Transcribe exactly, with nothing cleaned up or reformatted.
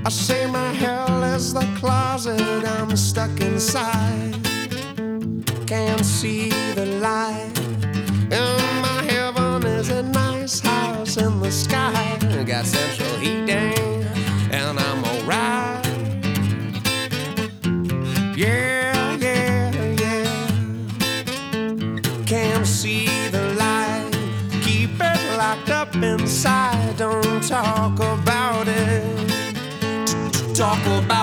I say my hell is the closet I'm stuck inside. Can't see the light. And my heaven is a nice house in the sky. Got central heating and I'm alright. Yeah, yeah, yeah. Can't see the light. Keep it locked up inside. Don't talk about it. Talk about